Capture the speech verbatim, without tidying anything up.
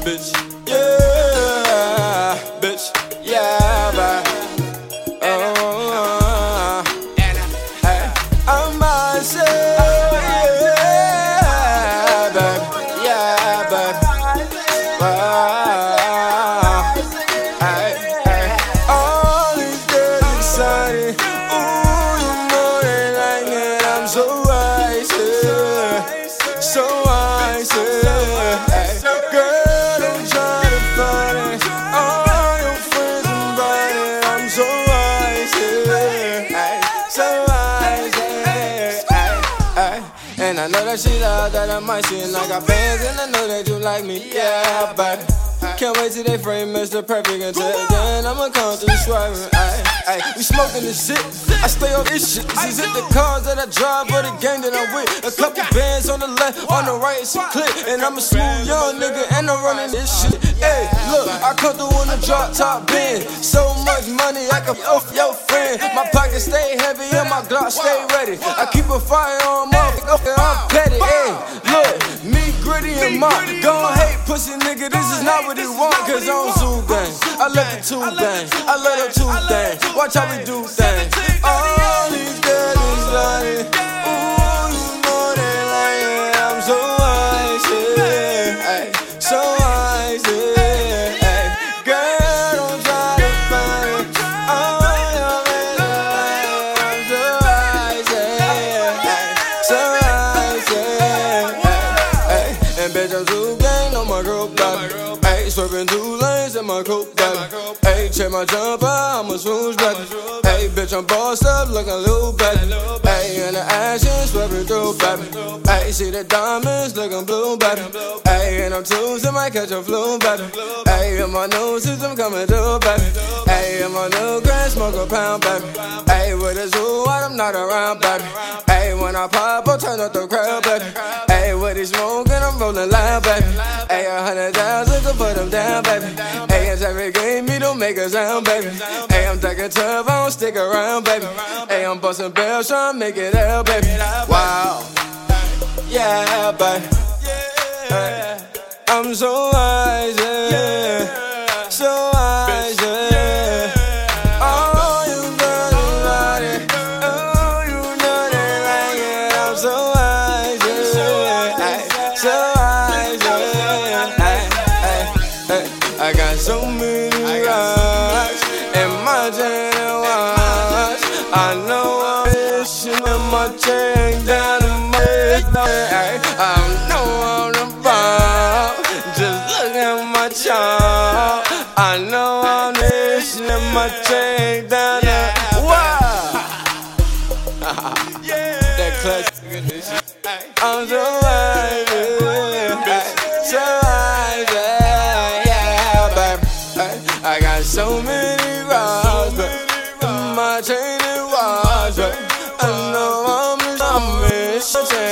bitch. Yeah, bitch. Yeah, baby. Oh, hey, I'm myself. Yeah, baby. Yeah, baby. Wow. Hey, hey. All these days exciting. Ooh, you know they like it. I'm so icy, so icy. Hey, girl, don't try to fight it. All your friends invite it. I'm so icy, hey, so icy. Hey, hey. And I know that she love that I might see. And I got fans and I know that you like me. Yeah, baby. Can't wait till they frame Mister Perfect until then I'ma come through swerving. Ay, ay, we smoking this shit. I stay on this shit. These is the cars that I drive or the gang that I'm with. A couple bands on the left, on the right, it's a click. And I'm a smooth young nigga and I'm running this shit. Hey, look, I come through on the drop top bin. So much money I can off your friend. My pockets stay heavy and my Glock stay ready. I keep a fire on my motherfucker, I'm petty. Hey, look, me gritty and mop. Don't hate pussy nigga, this is not what he want. Cause I'm Zoo Gang, I love the two gang, I love the two things. Watch how we do things. All these girls is lying. Ooh, you know they like it. I'm so icy, ay, so icy. Ay, girl, don't try to find it. Oh, your man, I'm so icy, ay, so icy. Ay, and bitch, I'm Zoo Gang, no my girl, baby. Ay, swerving two lanes in my coupe, baby. Ay, check my jumper, I'm a swoosh, baby. Ay, bitch, I'm bossed up like a little baby. Ay, and the action swerving through, baby. Ay, see the diamonds looking blue, baby. Ay, and I'm twos, I might catch a flu, baby. Ay, and my nose is I'm coming through, baby. Ay, and my new grand smoke a pound, baby. Ay, with a zoo, I'm not around, baby. Ay, when I pop, I'll turn up the crowd, baby. Ay, with he smoking, I'm rolling loud, baby. Ay, a hundred thousand to put them down, baby. Ay, it's every game, me don't make a sound, baby. Ay, I'm taking tough, I don't stick around, baby. Ay, I'm busting bells, trying to make it out, baby. Wow. Yeah, baby. Ay, I'm so wise, yeah. So wise, yeah. Oh, you know they like it. Oh, you know they like it. I'm so wise, yeah. Ay, so wise, yeah. Ay, ay, ay. I got so many rocks in my chain and watch. I know I'm fishing in my chain down in my head. I know I'm the bomb. Just look at my charm. I know I'm fishing in my chain down there. Wow. That clutch. I'm so high, so high, yeah, baby. I got so many rocks, but my chain and watch, but I know I'm I'm